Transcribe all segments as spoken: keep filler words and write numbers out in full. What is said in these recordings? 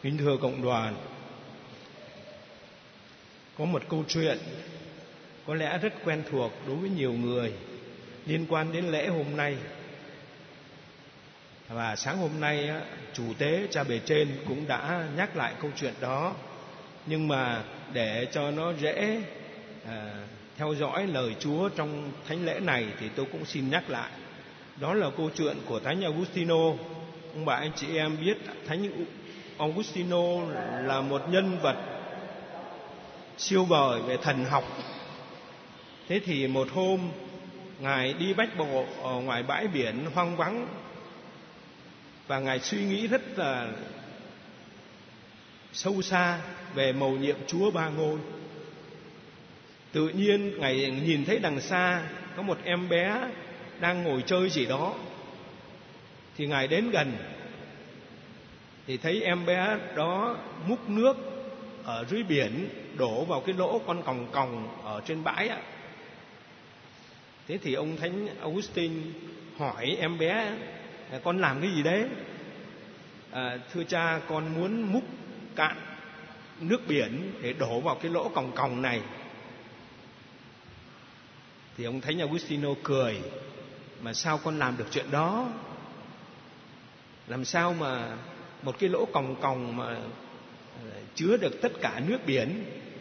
Kính thưa cộng đoàn, có một câu chuyện có lẽ rất quen thuộc đối với nhiều người liên quan đến lễ hôm nay. Và sáng hôm nay chủ tế cha bề trên cũng đã nhắc lại câu chuyện đó. Nhưng mà để cho nó dễ à, theo dõi lời Chúa trong thánh lễ này thì tôi cũng xin nhắc lại. Đó là câu chuyện của Thánh Augustino. Ông bà anh chị em biết Thánh Augustino là một nhân vật siêu vời về thần học. Thế thì một hôm Ngài đi bách bộ ở ngoài bãi biển hoang vắng, và Ngài suy nghĩ rất là sâu xa về mầu nhiệm Chúa Ba Ngôi. Tự nhiên Ngài nhìn thấy đằng xa có một em bé đang ngồi chơi gì đó. Thì Ngài đến gần thì thấy em bé đó múc nước ở dưới biển đổ vào cái lỗ con còng còng ở trên bãi ạ. Thế thì ông Thánh Augustine hỏi em bé: con làm cái gì đấy? À, thưa cha, con muốn múc cạn nước biển để đổ vào cái lỗ còng còng này. Thì ông Thánh Augustino cười: mà sao con làm được chuyện đó? Làm sao mà một cái lỗ còng còng mà chứa được tất cả nước biển?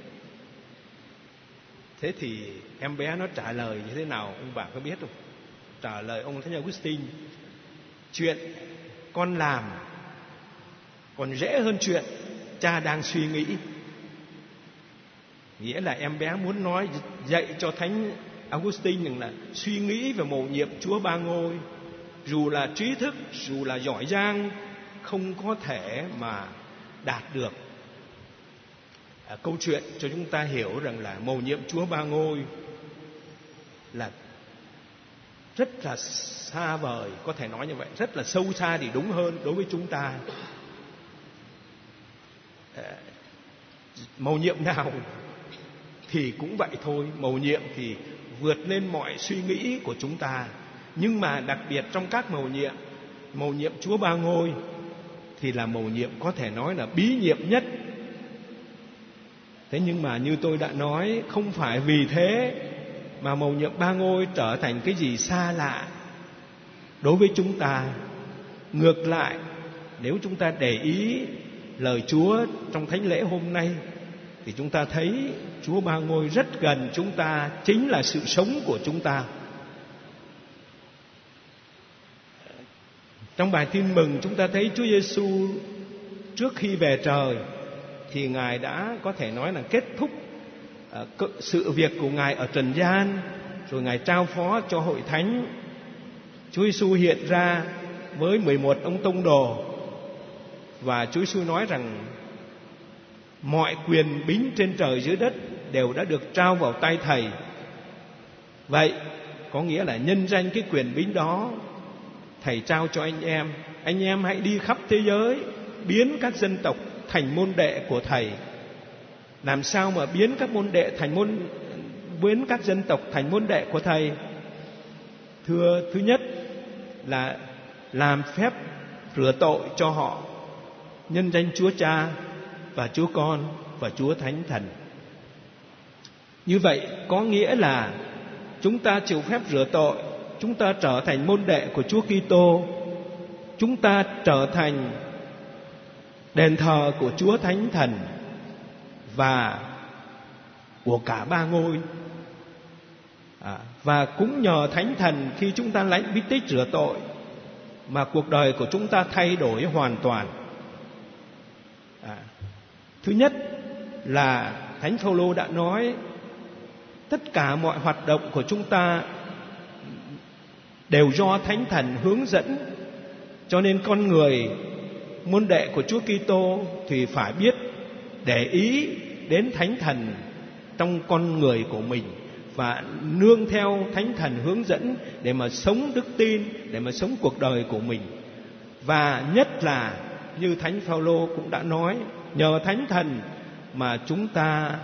Thế thì em bé nó trả lời như thế nào ông bà có biết không? Trả lời ông Thánh Augustine: chuyện con làm còn dễ hơn chuyện cha đang suy nghĩ. Nghĩa là em bé muốn nói dạy cho Thánh Augustine rằng là suy nghĩ về mầu nhiệm Chúa Ba Ngôi, dù là trí thức, dù là giỏi giang, không có thể mà đạt được. À, câu chuyện cho chúng ta hiểu rằng là mầu nhiệm Chúa Ba Ngôi là rất là xa vời, có thể nói như vậy, rất là sâu xa thì đúng hơn đối với chúng ta. À, mầu nhiệm nào thì cũng vậy thôi, mầu nhiệm thì vượt lên mọi suy nghĩ của chúng ta. Nhưng mà đặc biệt trong các mầu nhiệm, mầu nhiệm Chúa Ba Ngôi thì là mầu nhiệm có thể nói là bí nhiệm nhất. Thế nhưng mà như tôi đã nói, không phải vì thế mà mầu nhiệm Ba Ngôi trở thành cái gì xa lạ đối với chúng ta. Ngược lại, nếu chúng ta để ý lời Chúa trong thánh lễ hôm nay thì chúng ta thấy Chúa Ba Ngôi rất gần chúng ta, chính là sự sống của chúng ta. Trong bài tin mừng chúng ta thấy Chúa Giêsu trước khi về trời thì Ngài đã có thể nói là kết thúc uh, sự việc của Ngài ở trần gian, rồi Ngài trao phó cho hội thánh. Chúa Giêsu hiện ra với mười một ông tông đồ, và Chúa Giêsu nói rằng mọi quyền bính trên trời dưới đất đều đã được trao vào tay Thầy. Vậy có nghĩa là nhân danh cái quyền bính đó, Thầy trao cho anh em: anh em hãy đi khắp thế giới, biến các dân tộc thành môn đệ của Thầy. Làm sao mà biến các môn đệ thành môn biến các dân tộc thành môn đệ của Thầy? Thưa, thứ nhất là làm phép rửa tội cho họ nhân danh Chúa Cha và Chúa Con và Chúa Thánh Thần. Như vậy có nghĩa là chúng ta chịu phép rửa tội, chúng ta trở thành môn đệ của Chúa Kitô, chúng ta trở thành đền thờ của Chúa Thánh Thần và của cả Ba Ngôi. À, và cũng nhờ Thánh Thần, khi chúng ta lãnh bí tích rửa tội mà cuộc đời của chúng ta thay đổi hoàn toàn. À, thứ nhất là Thánh Phaolô đã nói tất cả mọi hoạt động của chúng ta đều do Thánh Thần hướng dẫn. Cho nên con người môn đệ của Chúa Kitô thì phải biết để ý đến Thánh Thần trong con người của mình và nương theo Thánh Thần hướng dẫn để mà sống đức tin, để mà sống cuộc đời của mình. Và nhất là như Thánh Phaolô cũng đã nói, nhờ Thánh Thần mà chúng ta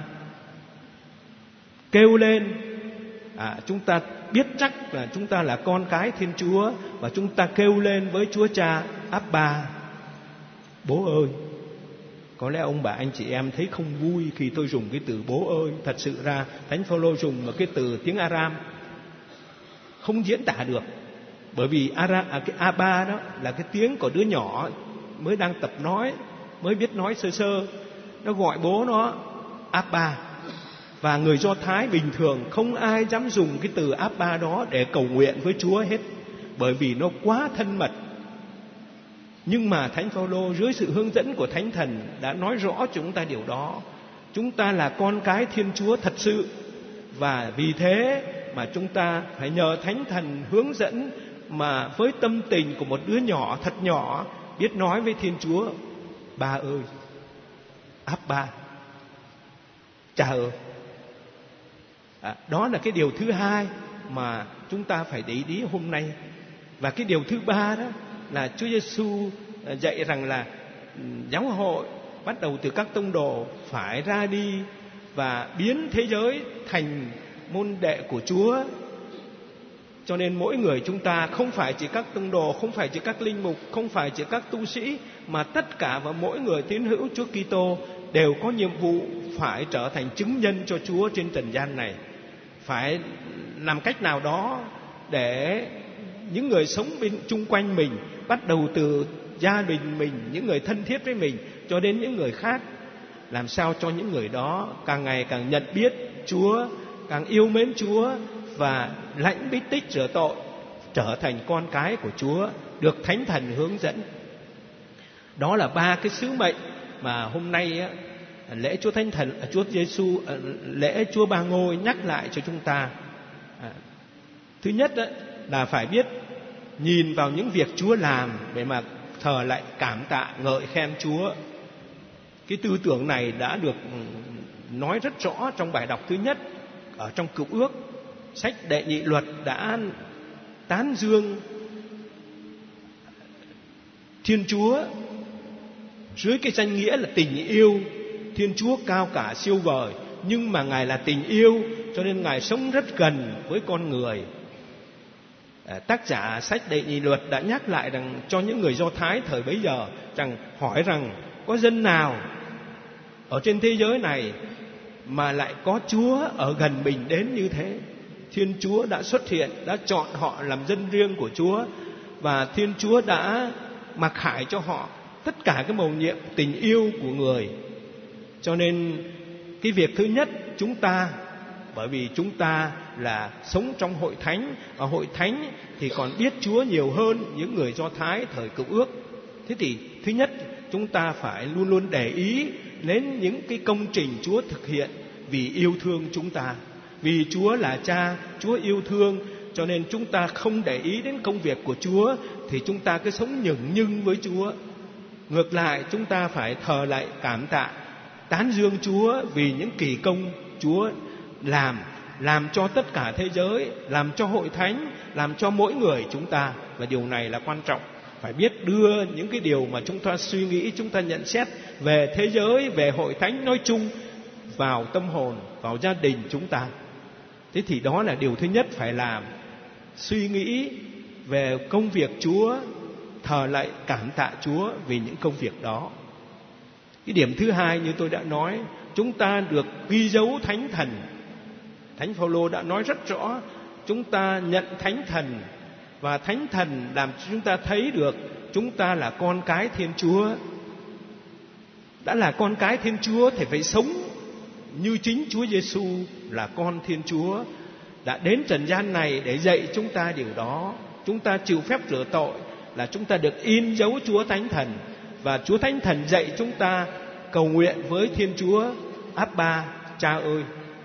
kêu lên, à, chúng ta biết chắc là chúng ta là con cái Thiên Chúa, và chúng ta kêu lên với Chúa Cha: Abba, Bố ơi. Có lẽ ông bà anh chị em thấy không vui khi tôi dùng cái từ bố ơi. Thật sự ra Thánh Phaolô dùng một cái từ tiếng Aram không diễn tả được. Bởi vì Aram, à, cái Abba đó là cái tiếng của đứa nhỏ mới đang tập nói, mới biết nói sơ sơ. Nó gọi bố nó Abba. Và người Do Thái bình thường không ai dám dùng cái từ Abba đó để cầu nguyện với Chúa hết, bởi vì nó quá thân mật. Nhưng mà Thánh Phaolô dưới sự hướng dẫn của Thánh Thần đã nói rõ cho chúng ta điều đó. Chúng ta là con cái Thiên Chúa thật sự, và vì thế mà chúng ta phải nhờ Thánh Thần hướng dẫn, mà với tâm tình của một đứa nhỏ thật nhỏ biết nói với Thiên Chúa: Ba ơi, Abba, Cha ơi. À, đó là cái điều thứ hai mà chúng ta phải để ý hôm nay. Và cái điều thứ ba đó là Chúa Giêsu dạy rằng là giáo hội bắt đầu từ các tông đồ phải ra đi và biến thế giới thành môn đệ của Chúa. Cho nên mỗi người chúng ta, không phải chỉ các tông đồ, không phải chỉ các linh mục, không phải chỉ các tu sĩ, mà tất cả và mỗi người tín hữu Chúa Kitô đều có nhiệm vụ phải trở thành chứng nhân cho Chúa trên trần gian này. Phải làm cách nào đó để những người sống bên chung quanh mình, bắt đầu từ gia đình mình, những người thân thiết với mình, cho đến những người khác, làm sao cho những người đó càng ngày càng nhận biết Chúa, càng yêu mến Chúa và lãnh bí tích rửa tội, trở thành con cái của Chúa, được Thánh Thần hướng dẫn. Đó là ba cái sứ mệnh mà hôm nay lễ Chúa Thánh Thần, Chúa Giêsu, lễ Chúa Ba Ngôi nhắc lại cho chúng ta. Thứ nhất là phải biết nhìn vào những việc Chúa làm để mà thờ lại, cảm tạ, ngợi khen Chúa. Cái tư tưởng này đã được nói rất rõ trong bài đọc thứ nhất ở trong Cựu Ước. Sách Đệ Nhị Luật đã tán dương Thiên Chúa dưới cái danh nghĩa là tình yêu. Thiên Chúa cao cả siêu vời, nhưng mà Ngài là tình yêu, cho nên Ngài sống rất gần với con người. Tác giả sách Đệ Nhị Luật đã nhắc lại rằng cho những người Do Thái thời bấy giờ rằng hỏi rằng có dân nào ở trên thế giới này mà lại có Chúa ở gần mình đến như thế. Thiên Chúa đã xuất hiện, đã chọn họ làm dân riêng của Chúa, và Thiên Chúa đã mặc khải cho họ tất cả cái mầu nhiệm tình yêu của người. Cho nên cái việc thứ nhất, chúng ta, bởi vì chúng ta là sống trong hội thánh, và hội thánh thì còn biết Chúa nhiều hơn những người Do Thái thời Cựu Ước. Thế thì thứ nhất, chúng ta phải luôn luôn để ý đến những cái công trình Chúa thực hiện vì yêu thương chúng ta. Vì Chúa là Cha, Chúa yêu thương, cho nên chúng ta không để ý đến công việc của Chúa thì chúng ta cứ sống nhửng nhưng với Chúa. Ngược lại, chúng ta phải thờ lại, cảm tạ, tán dương Chúa vì những kỳ công Chúa làm, làm cho tất cả thế giới, làm cho hội thánh, làm cho mỗi người chúng ta. Và điều này là quan trọng. Phải biết đưa những cái điều mà chúng ta suy nghĩ, chúng ta nhận xét về thế giới, về hội thánh nói chung vào tâm hồn, vào gia đình chúng ta. Thế thì đó là điều thứ nhất phải làm. Suy nghĩ về công việc Chúa, thờ lại, cảm tạ Chúa vì những công việc đó. Cái điểm thứ hai như tôi đã nói, chúng ta được ghi dấu Thánh Thần. Thánh Phaolô đã nói rất rõ, chúng ta nhận Thánh Thần, và Thánh Thần làm cho chúng ta thấy được chúng ta là con cái Thiên Chúa. Đã là con cái Thiên Chúa thì phải sống như chính Chúa Giêsu là con Thiên Chúa, đã đến trần gian này để dạy chúng ta điều đó. Chúng ta chịu phép rửa tội là chúng ta được in dấu Chúa Thánh Thần, và Chúa Thánh Thần dạy chúng ta cầu nguyện với Thiên Chúa: Abba, Cha ơi.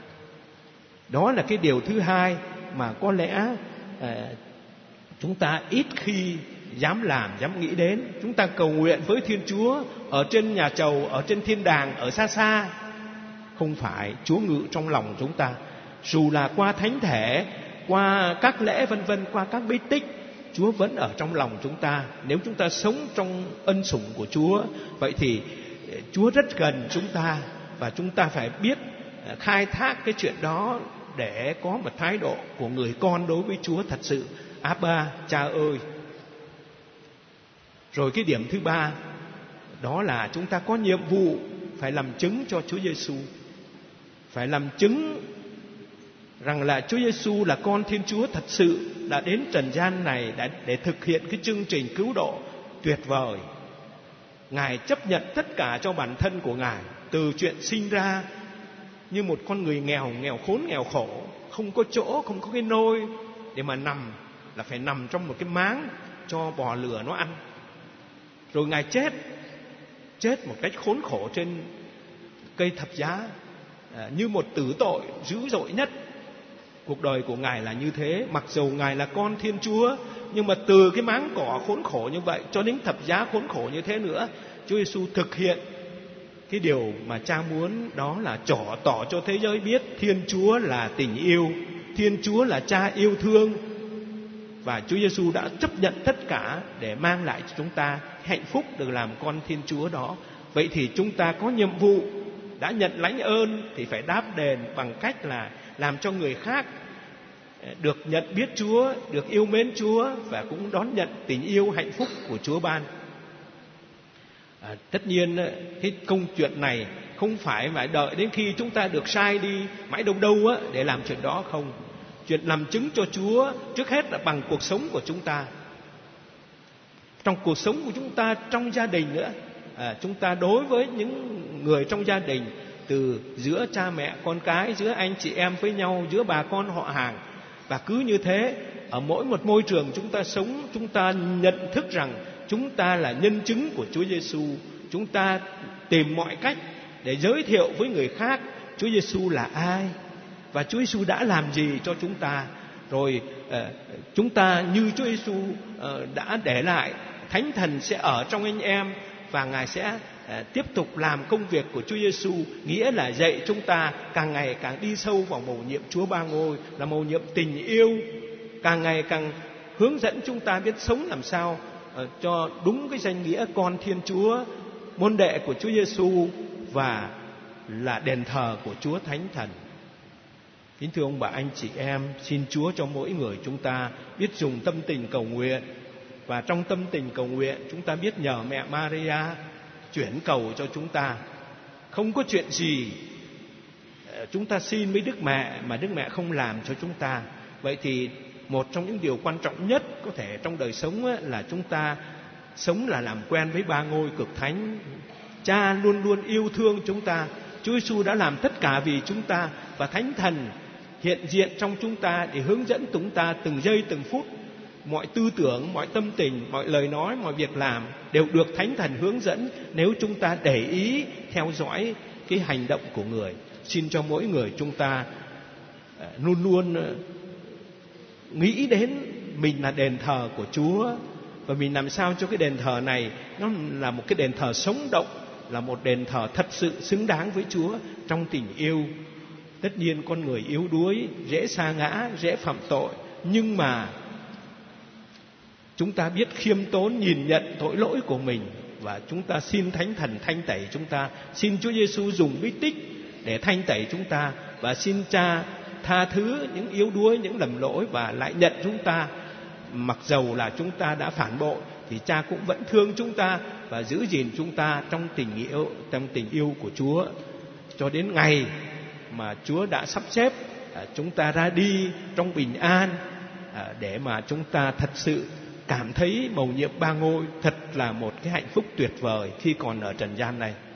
Đó là cái điều thứ hai mà có lẽ à, chúng ta ít khi dám làm, dám nghĩ đến. Chúng ta cầu nguyện với Thiên Chúa ở trên nhà chầu, ở trên thiên đàng, ở xa xa. Không phải, Chúa ngự trong lòng chúng ta. Dù là qua thánh thể, qua các lễ vân vân, qua các bí tích, Chúa vẫn ở trong lòng chúng ta. Nếu chúng ta sống trong ân sủng của Chúa, vậy thì Chúa rất gần chúng ta, và chúng ta phải biết khai thác cái chuyện đó để có một thái độ của người con đối với Chúa thật sự: Abba, Cha ơi. Rồi cái điểm thứ ba, đó là chúng ta có nhiệm vụ phải làm chứng cho Chúa Giêsu, phải làm chứng rằng là Chúa Giêsu là con Thiên Chúa thật sự đã đến trần gian này để thực hiện cái chương trình cứu độ tuyệt vời. Ngài chấp nhận tất cả cho bản thân của Ngài, từ chuyện sinh ra như một con người nghèo, nghèo khốn, nghèo khổ, không có chỗ, không có cái nôi để mà nằm, là phải nằm trong một cái máng cho bò lửa nó ăn. Rồi Ngài chết, chết một cách khốn khổ trên cây thập giá, à, như một tử tội dữ dội nhất. Cuộc đời của Ngài là như thế. Mặc dù Ngài là con Thiên Chúa, nhưng mà từ cái máng cỏ khốn khổ như vậy cho đến thập giá khốn khổ như thế nữa, Chúa Giêsu thực hiện cái điều mà Cha muốn, đó là trỏ tỏ cho thế giới biết Thiên Chúa là tình yêu, Thiên Chúa là Cha yêu thương. Và Chúa Giêsu đã chấp nhận tất cả để mang lại cho chúng ta hạnh phúc được làm con Thiên Chúa đó. Vậy thì chúng ta có nhiệm vụ, đã nhận lãnh ơn thì phải đáp đền bằng cách là làm cho người khác được nhận biết Chúa, được yêu mến Chúa và cũng đón nhận tình yêu hạnh phúc của Chúa ban. À, tất nhiên cái công chuyện này không phải phải đợi đến khi chúng ta được sai đi mãi đâu đâu á để làm chuyện đó, không. Chuyện làm chứng cho Chúa trước hết là bằng cuộc sống của chúng ta, trong cuộc sống của chúng ta, trong gia đình nữa. À, chúng ta đối với những người trong gia đình, từ giữa cha mẹ con cái, giữa anh chị em với nhau, giữa bà con họ hàng. Và cứ như thế, ở mỗi một môi trường chúng ta sống, chúng ta nhận thức rằng chúng ta là nhân chứng của Chúa Giêsu. Chúng ta tìm mọi cách để giới thiệu với người khác Chúa Giêsu là ai và Chúa Giêsu đã làm gì cho chúng ta. Rồi uh, chúng ta như Chúa Giêsu uh, đã để lại, Thánh Thần sẽ ở trong anh em và Ngài sẽ uh, tiếp tục làm công việc của Chúa Giêsu, nghĩa là dạy chúng ta càng ngày càng đi sâu vào mầu nhiệm Chúa Ba Ngôi, là mầu nhiệm tình yêu, càng ngày càng hướng dẫn chúng ta biết sống làm sao uh, cho đúng cái danh nghĩa con Thiên Chúa, môn đệ của Chúa Giêsu và là đền thờ của Chúa Thánh Thần. Kính thưa ông bà anh chị em, xin Chúa cho mỗi người chúng ta biết dùng tâm tình cầu nguyện, và trong tâm tình cầu nguyện chúng ta biết nhờ mẹ Maria chuyển cầu cho chúng ta. Không có chuyện gì chúng ta xin với Đức Mẹ mà Đức Mẹ không làm cho chúng ta. Vậy thì một trong những điều quan trọng nhất có thể trong đời sống là chúng ta sống là làm quen với Ba Ngôi Cực Thánh. Cha luôn luôn yêu thương chúng ta, Chúa Giêsu đã làm tất cả vì chúng ta, và Thánh Thần hiện diện trong chúng ta để hướng dẫn chúng ta từng giây từng phút. Mọi tư tưởng, mọi tâm tình, mọi lời nói, mọi việc làm đều được Thánh Thần hướng dẫn nếu chúng ta để ý theo dõi cái hành động của người. Xin cho mỗi người chúng ta luôn luôn nghĩ đến mình là đền thờ của Chúa, và mình làm sao cho cái đền thờ này nó là một cái đền thờ sống động, là một đền thờ thật sự xứng đáng với Chúa trong tình yêu. Tất nhiên con người yếu đuối, dễ sa ngã, dễ phạm tội, nhưng mà chúng ta biết khiêm tốn nhìn nhận tội lỗi của mình, và chúng ta xin Thánh Thần thanh tẩy chúng ta, xin Chúa Giêsu dùng bí tích để thanh tẩy chúng ta, và xin Cha tha thứ những yếu đuối, những lầm lỗi, và lại nhận chúng ta. Mặc dầu là chúng ta đã phản bội thì Cha cũng vẫn thương chúng ta và giữ gìn chúng ta trong tình yêu, trong tình yêu của Chúa, cho đến ngày mà Chúa đã sắp xếp chúng ta ra đi trong bình an, để mà chúng ta thật sự cảm thấy mầu nhiệm Ba Ngôi thật là một cái hạnh phúc tuyệt vời khi còn ở trần gian này.